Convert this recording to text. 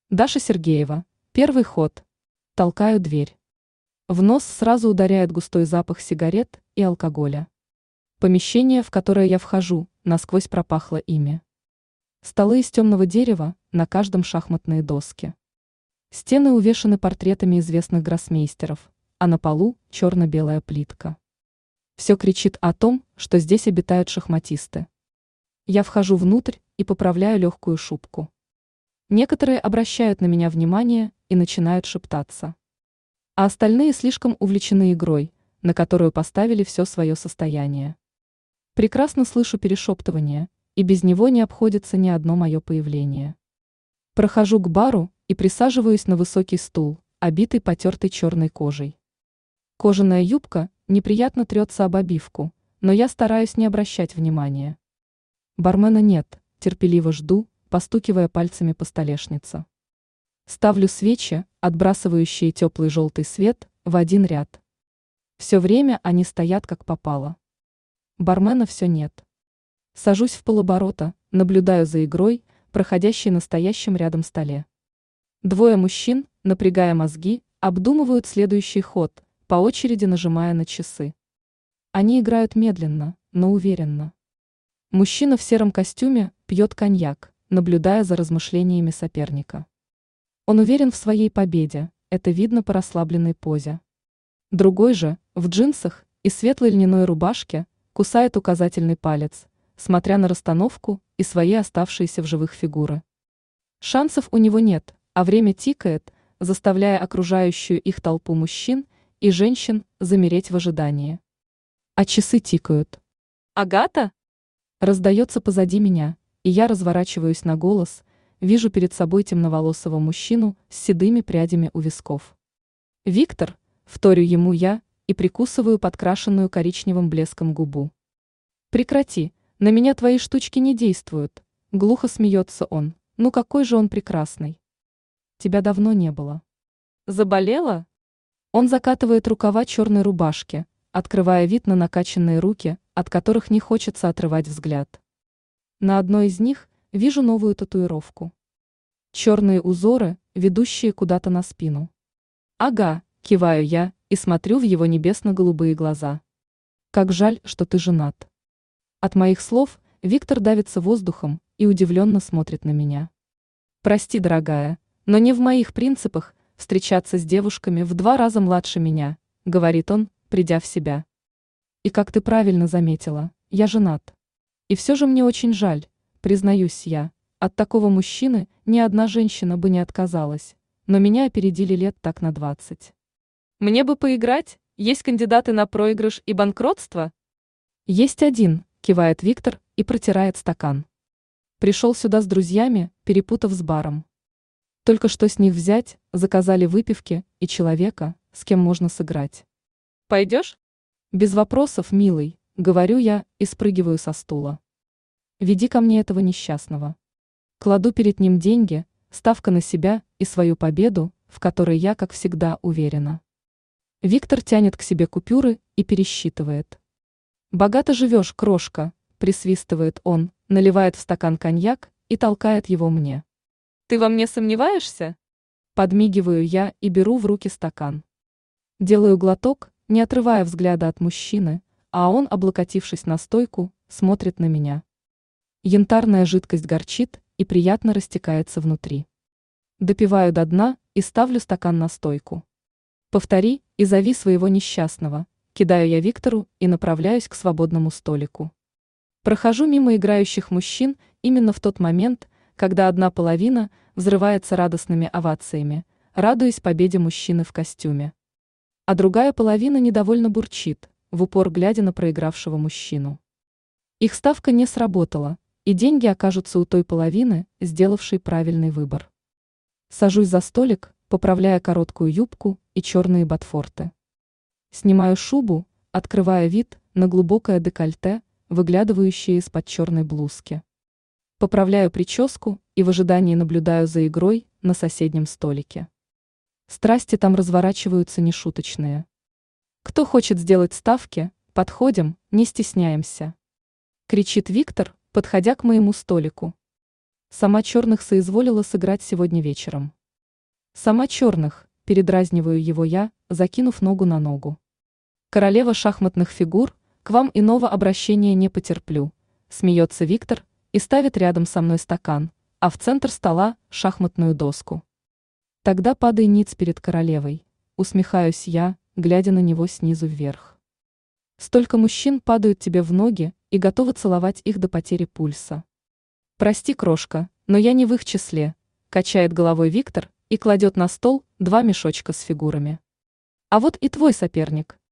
Даша Сергеева. Первый ход. Толкаю дверь. В нос сразу ударяет густой запах сигарет и алкоголя. Помещение, в которое я вхожу, насквозь пропахло ими. Столы из темного дерева, на каждом шахматные доски. Стены увешаны портретами известных гроссмейстеров, а на полу черно-белая плитка. Все кричит о том, что здесь обитают шахматисты. Я вхожу внутрь и поправляю легкую шубку. Некоторые обращают на меня внимание и начинают шептаться. А остальные слишком увлечены игрой, на которую поставили все свое состояние. Прекрасно слышу перешептывание, и без него не обходится ни одно мое появление. Прохожу к бару и присаживаюсь на высокий стул, обитый потертой черной кожей. Кожаная юбка неприятно трется об обивку, но я стараюсь не обращать внимания. Бармена нет, терпеливо жду, постукивая пальцами по столешнице. Ставлю свечи, отбрасывающие теплый желтый свет, в один ряд. Все время они стоят как попало. Бармена все нет. Сажусь в полоборота, наблюдаю за игрой, проходящей на стоящем рядом столе. Двое мужчин, напрягая мозги, обдумывают следующий ход, по очереди нажимая на часы. Они играют медленно, но уверенно. Мужчина в сером костюме пьет коньяк, наблюдая за размышлениями соперника. Он уверен в своей победе, это видно по расслабленной позе. Другой же, в джинсах и светлой льняной рубашке, кусает указательный палец, смотря на расстановку и свои оставшиеся в живых фигуры. Шансов у него нет, а время тикает, заставляя окружающую их толпу мужчин и женщин замереть в ожидании. А часы тикают. «Агата?» Раздается позади меня, и я разворачиваюсь на голос, вижу перед собой темноволосого мужчину с седыми прядями у висков. «Виктор», вторю ему я и прикусываю подкрашенную коричневым блеском губу. «Прекрати, на меня твои штучки не действуют», глухо смеется он, ну какой же он прекрасный. «Тебя давно не было». «Заболела?» Он закатывает рукава черной рубашки, открывая вид на накачанные руки, от которых не хочется отрывать взгляд. На одной из них вижу новую татуировку. Черные узоры, ведущие куда-то на спину. «Ага», киваю я и смотрю в его небесно-голубые глаза. «Как жаль, что ты женат». От моих слов Виктор давится воздухом и удивленно смотрит на меня. «Прости, дорогая, но не в моих принципах встречаться с девушками в 2 раза младше меня», говорит он, придя в себя. «И как ты правильно заметила, я женат. И все же мне очень жаль, признаюсь я, от такого мужчины ни одна женщина бы не отказалась, но меня опередили лет так на 20. Мне бы поиграть, есть кандидаты на проигрыш и банкротство?» «Есть один», кивает Виктор и протирает стакан. «Пришел сюда с друзьями, перепутав с баром. Только что с них взять, заказали выпивки и человека, с кем можно сыграть. Пойдешь?» «Без вопросов, милый», говорю я и спрыгиваю со стула. «Веди ко мне этого несчастного». Кладу перед ним деньги, ставка на себя и свою победу, в которой я, как всегда, уверена. Виктор тянет к себе купюры и пересчитывает. «Богато живешь, крошка», присвистывает он, наливает в стакан коньяк и толкает его мне. «Ты во мне сомневаешься?» Подмигиваю я и беру в руки стакан. Делаю глоток, не отрывая взгляда от мужчины, а он, облокотившись на стойку, смотрит на меня. Янтарная жидкость горчит и приятно растекается внутри. Допиваю до дна и ставлю стакан на стойку. «Повтори и зови своего несчастного», кидаю я Виктору и направляюсь к свободному столику. Прохожу мимо играющих мужчин именно в тот момент, когда одна половина взрывается радостными овациями, радуясь победе мужчины в костюме. А другая половина недовольно бурчит, в упор глядя на проигравшего мужчину. Их ставка не сработала, и деньги окажутся у той половины, сделавшей правильный выбор. Сажусь за столик, поправляя короткую юбку и черные ботфорты. Снимаю шубу, открывая вид на глубокое декольте, выглядывающее из-под черной блузки. Поправляю прическу и в ожидании наблюдаю за игрой на соседнем столике. Страсти там разворачиваются нешуточные. «Кто хочет сделать ставки, подходим, не стесняемся», кричит Виктор, подходя к моему столику. Сама черных соизволила сыграть сегодня вечером. Сама черных, передразниваю его я, закинув ногу на ногу. Королева шахматных фигур, к вам иного обращения не потерплю, смеется Виктор и ставит рядом со мной стакан, а в центр стола шахматную доску. Тогда падай ниц перед королевой, усмехаюсь я, глядя на него снизу вверх. Столько мужчин падают тебе в ноги и готовы целовать их до потери пульса. Прости, крошка, но я не в их числе, качает головой Виктор и кладет на стол 2 мешочка с фигурами. А вот и твой соперник.